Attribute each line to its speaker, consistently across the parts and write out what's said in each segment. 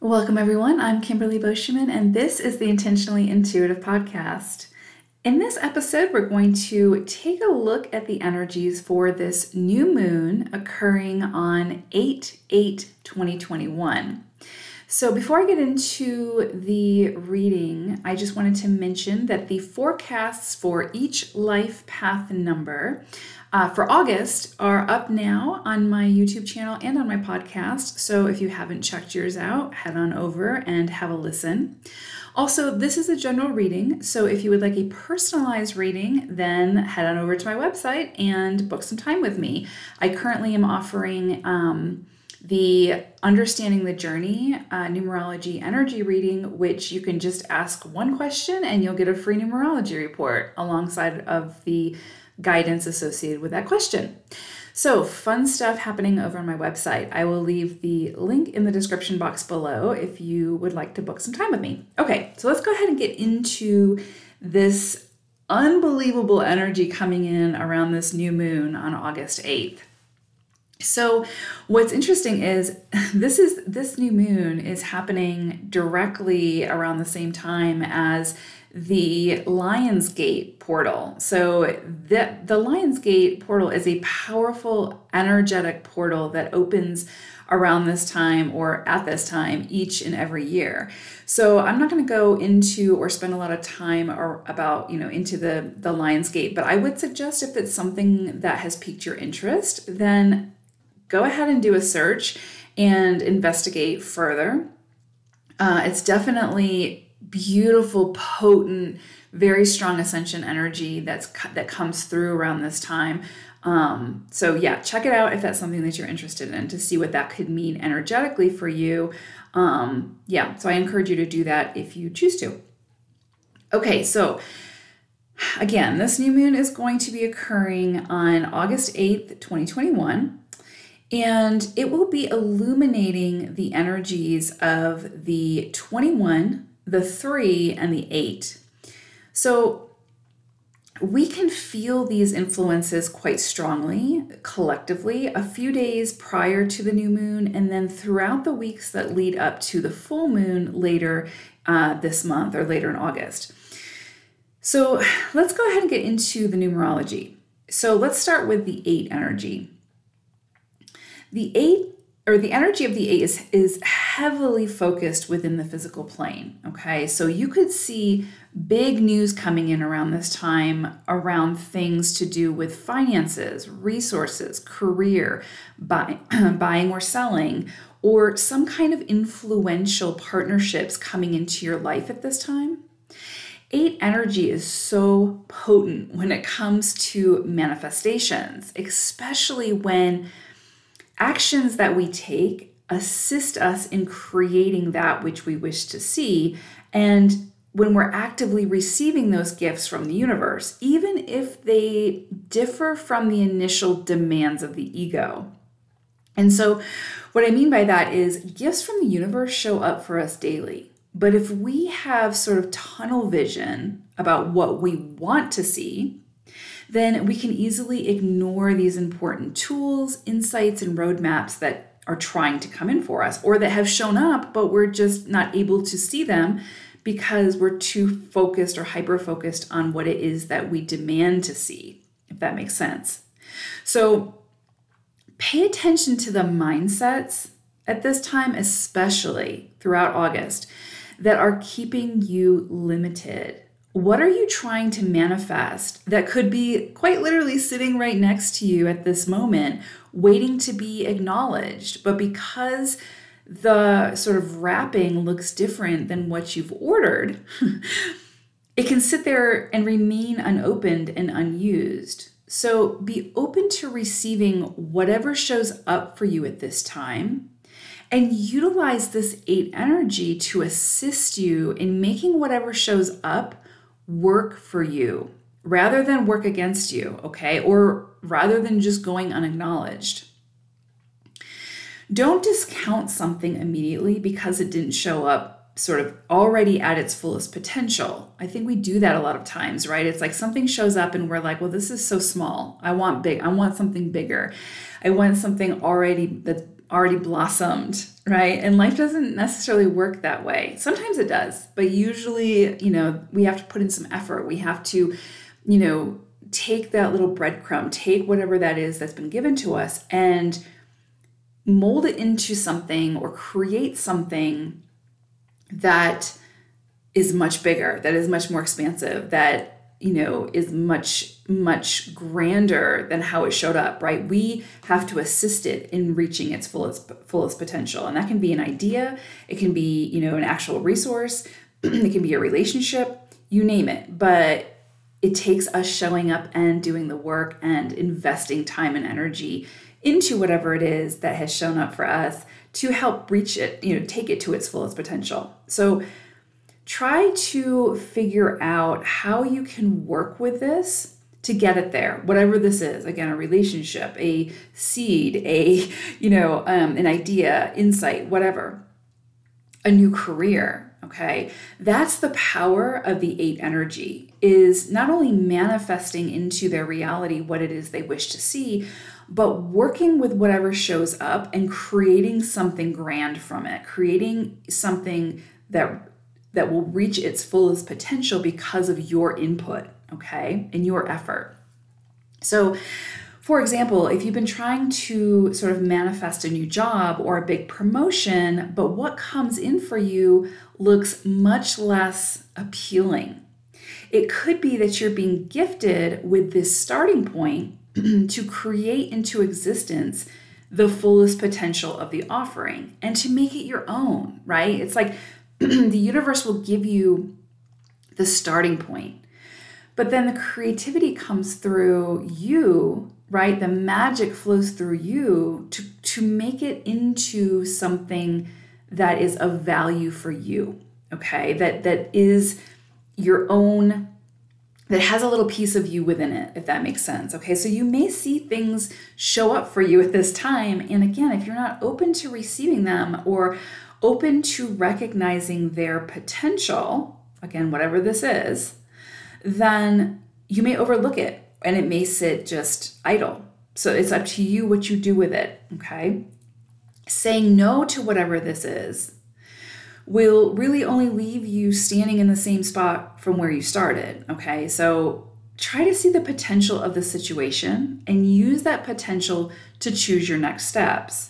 Speaker 1: Welcome, everyone. I'm Kimberly Boschman, and this is the Intentionally Intuitive Podcast. In this episode, we're going to take a look at the energies for this new moon occurring on 8/8/2021. So before I get into the reading, I just wanted to mention that the forecasts for each life path number for August are up now on my YouTube channel and on my podcast. So if you haven't checked yours out, head on over and have a listen. Also, this is a general reading. So if you would like a personalized reading, then head on over to my website and book some time with me. I currently am offering the Understanding the Journey numerology energy reading, which you can just ask one question and you'll get a free numerology report alongside of the guidance associated with that question. So fun stuff happening over on my website. I will leave the link in the description box below if you would like to book some time with me. Okay, so let's go ahead and get into this unbelievable energy coming in around this new moon on August 8th. So what's interesting is this new moon is happening directly around the same time as the Lionsgate portal. So the Lionsgate portal is a powerful energetic portal that opens around this time or at this time each and every year. So I'm not going to go into or spend a lot of time into the Lionsgate, but I would suggest if it's something that has piqued your interest, then go ahead and do a search and investigate further. It's definitely beautiful, potent, very strong ascension energy that comes through around this time. So yeah, check it out if that's something that you're interested in to see what that could mean energetically for you. So I encourage you to do that if you choose to. Okay, so again, this new moon is going to be occurring on August 8th, 2021. And it will be illuminating the energies of the 21, the 3, and the 8. So we can feel these influences quite strongly, collectively, a few days prior to the new moon, and then throughout the weeks that lead up to the full moon later this month or later in August. So let's go ahead and get into the numerology. So let's start with the 8 energy. The 8, or the energy of the 8 is heavily focused within the physical plane, okay? So you could see big news coming in around this time around things to do with finances, resources, career, buying or selling, or some kind of influential partnerships coming into your life at this time. 8 energy is so potent when it comes to manifestations, especially when actions that we take assist us in creating that which we wish to see, and when we're actively receiving those gifts from the universe, even if they differ from the initial demands of the ego. And so what I mean by that is gifts from the universe show up for us daily. But if we have sort of tunnel vision about what we want to see, then we can easily ignore these important tools, insights, and roadmaps that are trying to come in for us or that have shown up, but we're just not able to see them because we're too focused or hyper-focused on what it is that we demand to see, if that makes sense. So pay attention to the mindsets at this time, especially throughout August, that are keeping you limited. What are you trying to manifest that could be quite literally sitting right next to you at this moment, waiting to be acknowledged? But because the sort of wrapping looks different than what you've ordered, it can sit there and remain unopened and unused. So be open to receiving whatever shows up for you at this time, and utilize this 8 energy to assist you in making whatever shows up work for you rather than work against you, okay? Or rather than just going unacknowledged. Don't discount something immediately because it didn't show up sort of already at its fullest potential. I think we do that a lot of times, right? It's like something shows up and we're like, well, this is so small. I want something bigger. I want something already that's already blossomed, right? And life doesn't necessarily work that way. Sometimes it does, but usually, we have to put in some effort. We have to, take that little breadcrumb, take whatever that is that's been given to us and mold it into something or create something that is much bigger, that is much more expansive, that is much grander than how it showed up, right? We have to assist it in reaching its fullest potential. And that can be an idea. It can be, an actual resource. It can be a relationship, you name it. But it takes us showing up and doing the work and investing time and energy into whatever it is that has shown up for us to help reach it, take it to its fullest potential. So try to figure out how you can work with this to get it there, whatever this is. Again, a relationship, a seed, an idea, insight, whatever, a new career. Okay. That's the power of the 8 energy, is not only manifesting into their reality what it is they wish to see, but working with whatever shows up and creating something grand from it, creating something that will reach its fullest potential because of your input, okay, and your effort. So, for example, if you've been trying to sort of manifest a new job or a big promotion, but what comes in for you looks much less appealing, it could be that you're being gifted with this starting point to create into existence the fullest potential of the offering and to make it your own, right? It's like the universe will give you the starting point, but then the creativity comes through you, right? The magic flows through you to make it into something that is of value for you, okay? That is your own, that has a little piece of you within it, if that makes sense, okay? So you may see things show up for you at this time. And again, if you're not open to receiving them or open to recognizing their potential, again, whatever this is, then you may overlook it and it may sit just idle. So it's up to you what you do with it, okay? Saying no to whatever this is will really only leave you standing in the same spot from where you started, okay? So try to see the potential of the situation and use that potential to choose your next steps.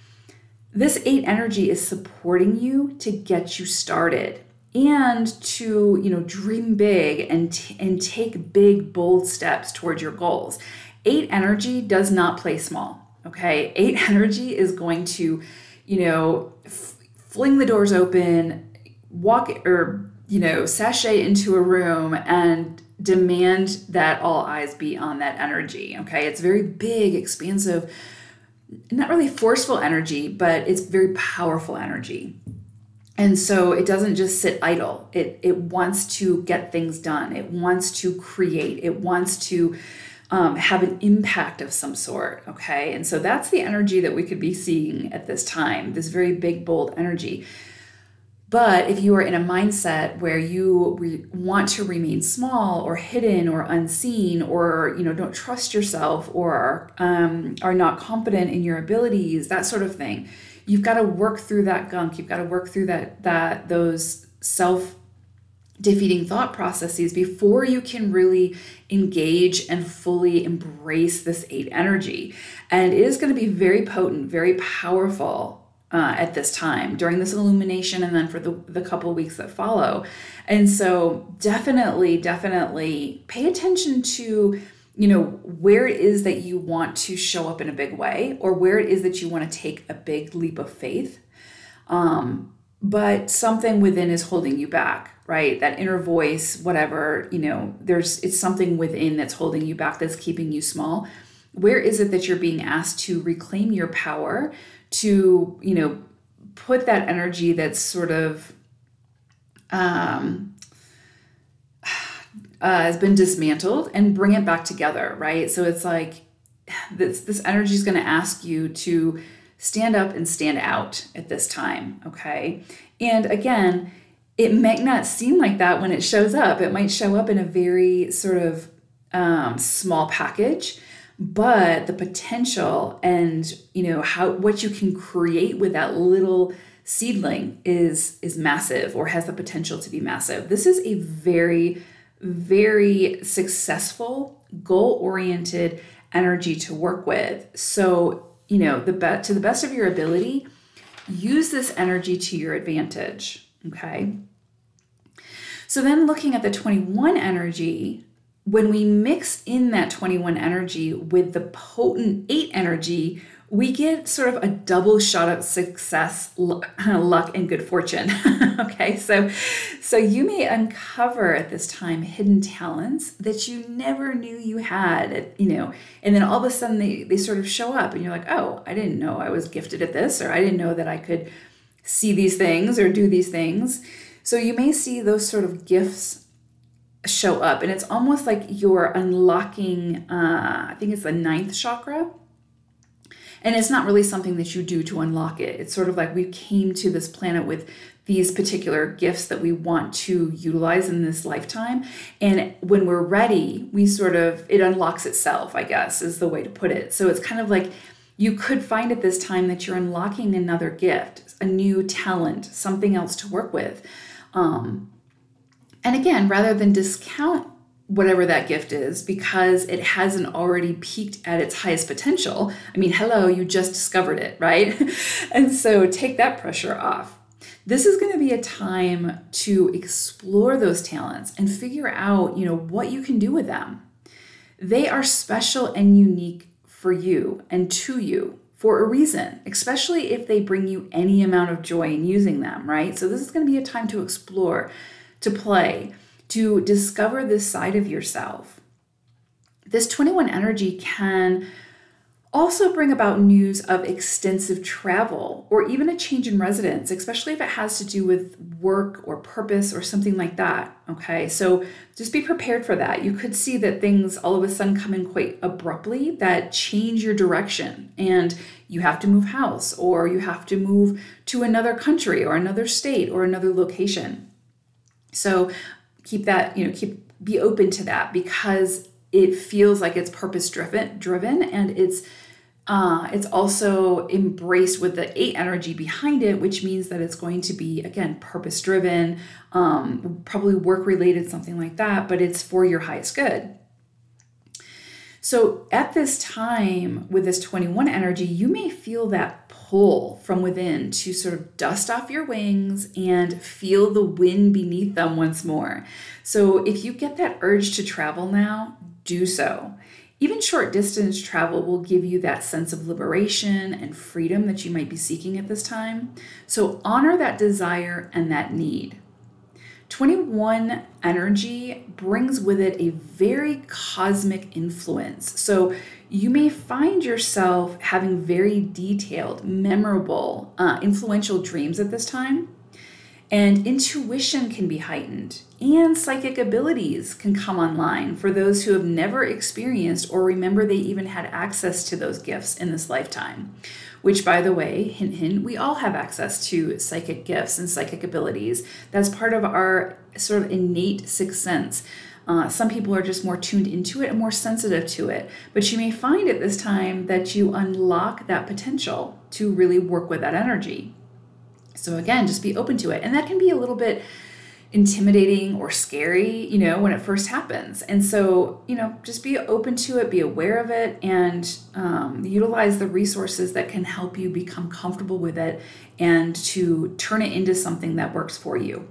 Speaker 1: This 8 energy is supporting you to get you started and to, dream big and take big, bold steps towards your goals. 8 energy does not play small, okay? 8 energy is going to, fling the doors open, sashay into a room and demand that all eyes be on that energy, okay? It's very big, expansive, not really forceful energy, but it's very powerful energy. And so it doesn't just sit idle. It wants to get things done. It wants to create. It wants to have an impact of some sort, okay? And so that's the energy that we could be seeing at this time, this very big, bold energy. But if you are in a mindset where you want to remain small or hidden or unseen or, don't trust yourself or are not confident in your abilities, that sort of thing, you've got to work through that gunk. You've got to work through those self-defeating thought processes before you can really engage and fully embrace this 8 energy. And it is going to be very potent, very powerful at this time during this illumination and then for the couple of weeks that follow. And so definitely pay attention to, where it is that you want to show up in a big way or where it is that you want to take a big leap of faith. But something within is holding you back, right? That inner voice, whatever, it's something within that's holding you back, that's keeping you small. Where is it that you're being asked to reclaim your power, to, put that energy that's sort of has been dismantled and bring it back together, right? So it's like this energy is going to ask you to stand up and stand out at this time, okay? And again, it might not seem like that when it shows up. It might show up in a very sort of small package, but the potential and, what you can create with that little seedling is massive, or has the potential to be massive. This is a very, very successful, goal-oriented energy to work with. So, to the best of your ability, use this energy to your advantage, okay? So then looking at the 21 energy, when we mix in that 21 energy with the potent 8 energy, we get sort of a double shot of success, luck, and good fortune. Okay, so you may uncover at this time hidden talents that you never knew you had, and then all of a sudden they sort of show up and you're like, oh, I didn't know I was gifted at this, or I didn't know that I could see these things or do these things. So you may see those sort of gifts show up, and it's almost like you're unlocking, I think it's the 9th chakra. And it's not really something that you do to unlock it. It's sort of like we came to this planet with these particular gifts that we want to utilize in this lifetime. And when we're ready, it unlocks itself, I guess, is the way to put it. So it's kind of like you could find at this time that you're unlocking another gift, a new talent, something else to work with. And again, rather than discount whatever that gift is because it hasn't already peaked at its highest potential. I mean, hello, you just discovered it, right? And so take that pressure off. This is going to be a time to explore those talents and figure out, what you can do with them. They are special and unique for you and to you for a reason, especially if they bring you any amount of joy in using them, right? So this is going to be a time to explore, to play, to discover this side of yourself. This 21 energy can also bring about news of extensive travel or even a change in residence, especially if it has to do with work or purpose or something like that. Okay, so just be prepared for that. You could see that things all of a sudden come in quite abruptly that change your direction, and you have to move house, or you have to move to another country or another state or another location. So keep that, be open to that, because it feels like it's purpose driven, and it's also embraced with the 8 energy behind it, which means that it's going to be, again, purpose driven, probably work related, something like that, but it's for your highest good. So at this time with this 21 energy, you may feel that pull from within to sort of dust off your wings and feel the wind beneath them once more. So if you get that urge to travel now, do so. Even short distance travel will give you that sense of liberation and freedom that you might be seeking at this time. So honor that desire and that need. 21 energy brings with it a very cosmic influence. So you may find yourself having very detailed, memorable, influential dreams at this time. And intuition can be heightened, and psychic abilities can come online for those who have never experienced or remember they even had access to those gifts in this lifetime. Which, by the way, hint, hint, we all have access to psychic gifts and psychic abilities. That's part of our sort of innate sixth sense. Some people are just more tuned into it and more sensitive to it. But you may find at this time that you unlock that potential to really work with that energy. So again, just be open to it. And that can be a little bit intimidating or scary, when it first happens. And so, just be open to it, be aware of it, and utilize the resources that can help you become comfortable with it and to turn it into something that works for you.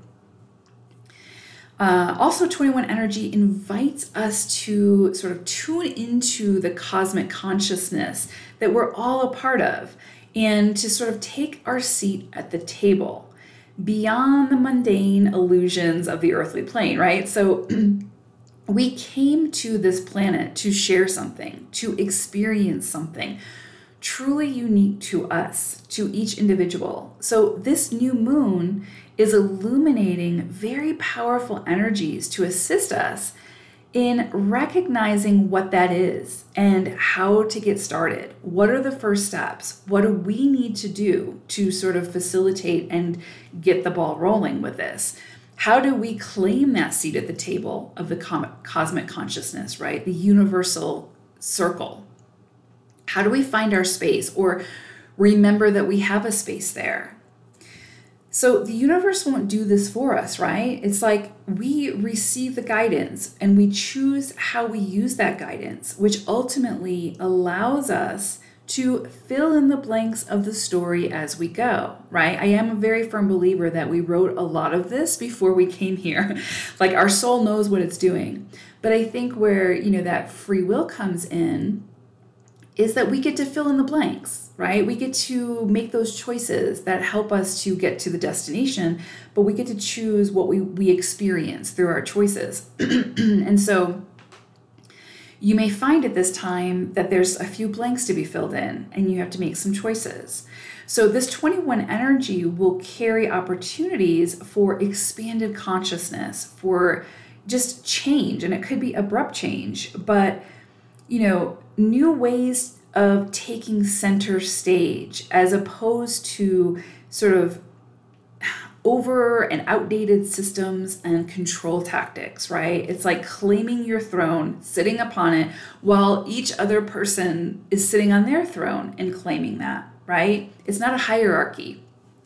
Speaker 1: Also, 21 energy invites us to sort of tune into the cosmic consciousness that we're all a part of, and to sort of take our seat at the table beyond the mundane illusions of the earthly plane, right? So we came to this planet to share something, to experience something truly unique to us, to each individual. So this new moon is illuminating very powerful energies to assist us in recognizing what that is and how to get started. What are the first steps? What do we need to do to sort of facilitate and get the ball rolling with this? How do we claim that seat at the table of the cosmic consciousness, right? The universal circle. How do we find our space or remember that we have a space there? So the universe won't do this for us, right? It's like we receive the guidance and we choose how we use that guidance, which ultimately allows us to fill in the blanks of the story as we go, right? I am a very firm believer that we wrote a lot of this before we came here. Like our soul knows what it's doing. But I think where, that free will comes in is that we get to fill in the blanks, right? We get to make those choices that help us to get to the destination, but we get to choose what we experience through our choices. And so you may find at this time that there's a few blanks to be filled in and you have to make some choices. So this 21 energy will carry opportunities for expanded consciousness, for just change. And it could be abrupt change, but new ways of taking center stage as opposed to sort of over and outdated systems and control tactics, right? It's like claiming your throne, sitting upon it, while each other person is sitting on their throne and claiming that, right? It's not a hierarchy.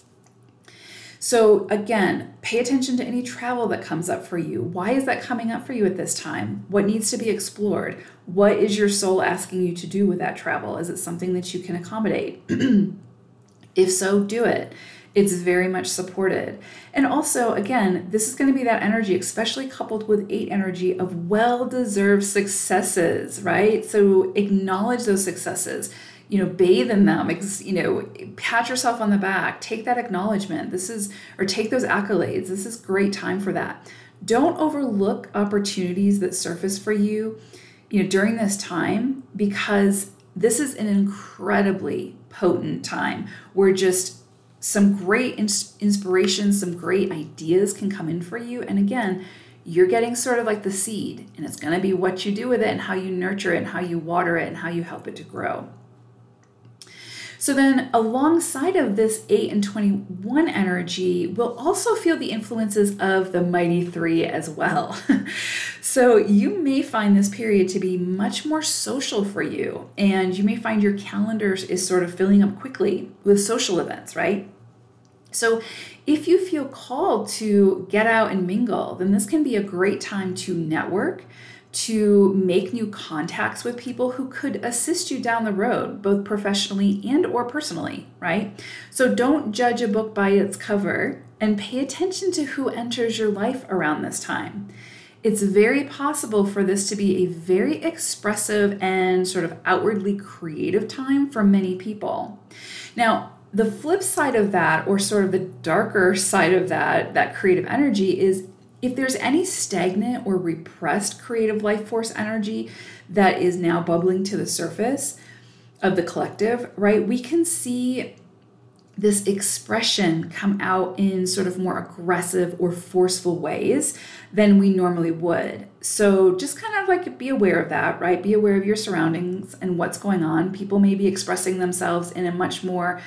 Speaker 1: So again, pay attention to any travel that comes up for you. Why is that coming up for you at this time? What needs to be explored? What is your soul asking you to do with that travel? Is it something that you can accommodate? If so, do it. It's very much supported. And also, again, this is going to be that energy, especially coupled with 8 energy of well-deserved successes, right? So acknowledge those successes. Bathe in them, pat yourself on the back, take that acknowledgement. Take those accolades. This is great time for that. Don't overlook opportunities that surface for you, during this time, because this is an incredibly potent time where just some great inspiration, some great ideas can come in for you. And again, you're getting sort of like the seed, and it's going to be what you do with it and how you nurture it and how you water it and how you help it to grow. So then alongside of this 8 and 21 energy, we'll also feel the influences of the mighty 3 as well. So you may find this period to be much more social for you, and you may find your calendars is sort of filling up quickly with social events, right? So if you feel called to get out and mingle, then this can be a great time to network, to make new contacts with people who could assist you down the road, both professionally and or personally, right? So don't judge a book by its cover and pay attention to who enters your life around this time. It's very possible for this to be a very expressive and sort of outwardly creative time for many people. Now, the flip side of that, or sort of the darker side of that creative energy, is if there's any stagnant or repressed creative life force energy that is now bubbling to the surface of the collective, right, we can see this expression come out in sort of more aggressive or forceful ways than we normally would. So just kind of like be aware of that, right? Be aware of your surroundings and what's going on. People may be expressing themselves in a much more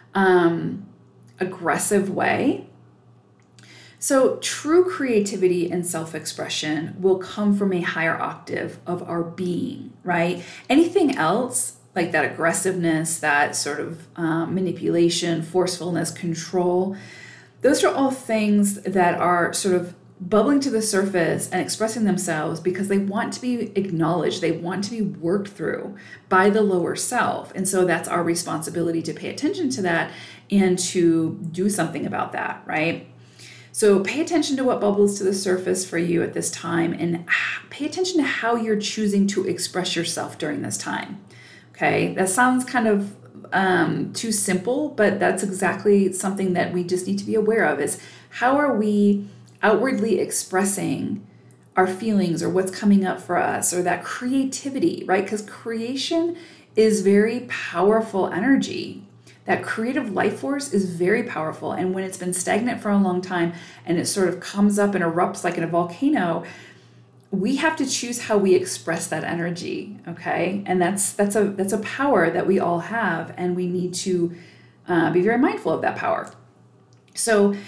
Speaker 1: aggressive way. So true creativity and self-expression will come from a higher octave of our being, right? Anything else, like that aggressiveness, that sort of manipulation, forcefulness, control, those are all things that are sort of bubbling to the surface and expressing themselves because they want to be acknowledged, they want to be worked through by the lower self. And so that's our responsibility to pay attention to that and to do something about that, right? So pay attention to what bubbles to the surface for you at this time, and pay attention to how you're choosing to express yourself during this time. Okay, that sounds kind of too simple, but that's exactly something that we just need to be aware of, is how are we outwardly expressing our feelings or what's coming up for us, or that creativity, right? Because creation is very powerful energy. That creative life force is very powerful. And when it's been stagnant for a long time and it sort of comes up and erupts like in a volcano, we have to choose how we express that energy, okay? And that's a power that we all have, and we need to be very mindful of that power. So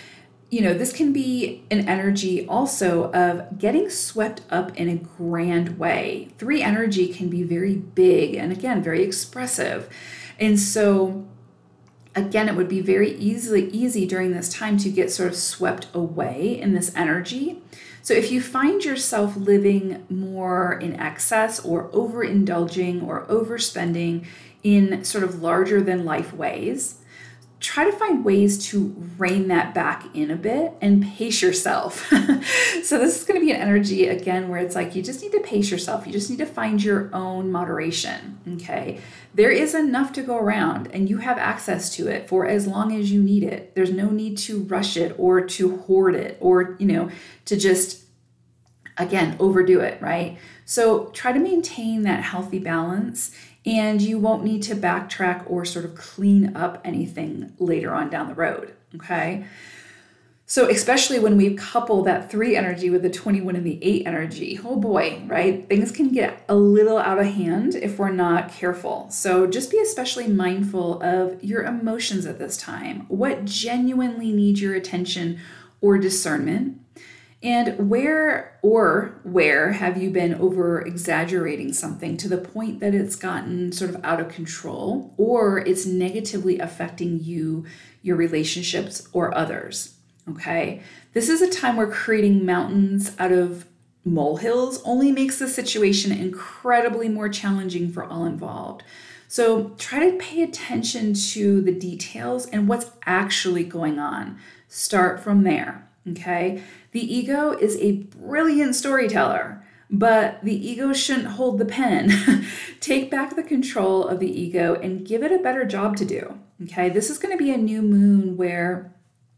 Speaker 1: this can be an energy also of getting swept up in a grand way. 3 energy can be very big and, again, very expressive. And so, again, it would be very easy during this time to get sort of swept away in this energy. So if you find yourself living more in excess or overindulging or overspending in sort of larger than life ways, try to find ways to rein that back in a bit and pace yourself. So this is going to be an energy, again, where it's like you just need to pace yourself. You just need to find your own moderation, okay? There is enough to go around and you have access to it for as long as you need it. There's no need to rush it or to hoard it or, to just, again, overdo it, right? So try to maintain that healthy balance, and you won't need to backtrack or sort of clean up anything later on down the road, okay? So especially when we couple that 3 energy with the 21 and the 8 energy, oh boy, right? Things can get a little out of hand if we're not careful. So just be especially mindful of your emotions at this time. What genuinely needs your attention or discernment? And where have you been over exaggerating something to the point that it's gotten sort of out of control, or it's negatively affecting you, your relationships, or others? Okay. This is a time where creating mountains out of molehills only makes the situation incredibly more challenging for all involved. So try to pay attention to the details and what's actually going on. Start from there. Okay. The ego is a brilliant storyteller, but the ego shouldn't hold the pen. Take back the control of the ego and give it a better job to do. Okay. This is going to be a new moon where,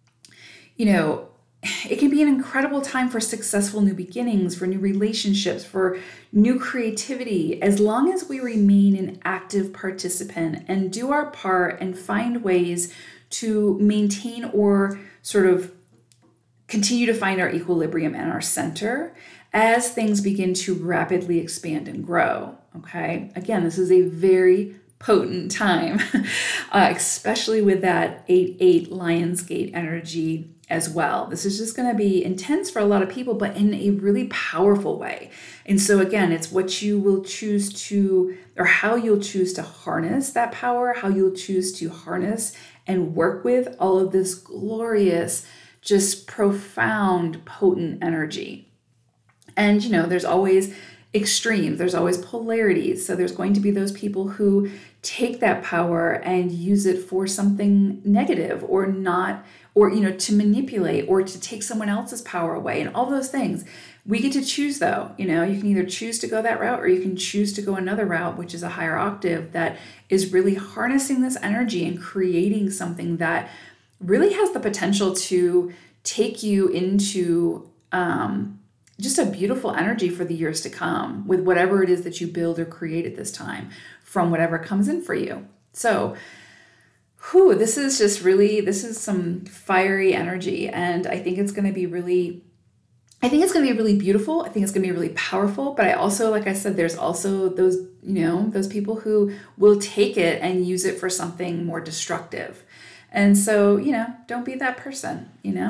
Speaker 1: it can be an incredible time for successful new beginnings, for new relationships, for new creativity, as long as we remain an active participant and do our part and find ways to maintain or sort of continue to find our equilibrium and our center as things begin to rapidly expand and grow, okay? Again, this is a very potent time, especially with that 8-8 Lionsgate energy as well. This is just going to be intense for a lot of people, but in a really powerful way. And so again, it's what you will choose to, or how you'll choose to harness that power, how you'll choose to harness and work with all of this glorious, just profound, potent energy. And, there's always extremes, there's always polarities. So there's going to be those people who take that power and use it for something negative or not, or, to manipulate or to take someone else's power away and all those things. We get to choose though, you can either choose to go that route or you can choose to go another route, which is a higher octave that is really harnessing this energy and creating something that really has the potential to take you into just a beautiful energy for the years to come with whatever it is that you build or create at this time from whatever comes in for you. So, this is some fiery energy, and I think it's going to be really beautiful. I think it's going to be really powerful, but I also, like I said, there's also those people who will take it and use it for something more destructive. And so, don't be that person,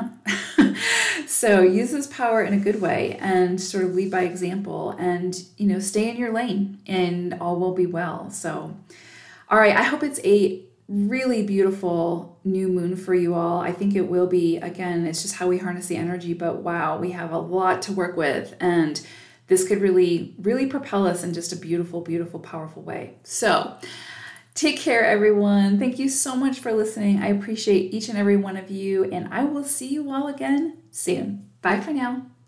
Speaker 1: So use this power in a good way and sort of lead by example and, stay in your lane and all will be well. So, all right, I hope it's a really beautiful new moon for you all. I think it will be. Again, it's just how we harness the energy, but wow, we have a lot to work with, and this could really, really propel us in just a beautiful, beautiful, powerful way. So take care, everyone. Thank you so much for listening. I appreciate each and every one of you, and I will see you all again soon. Bye for now.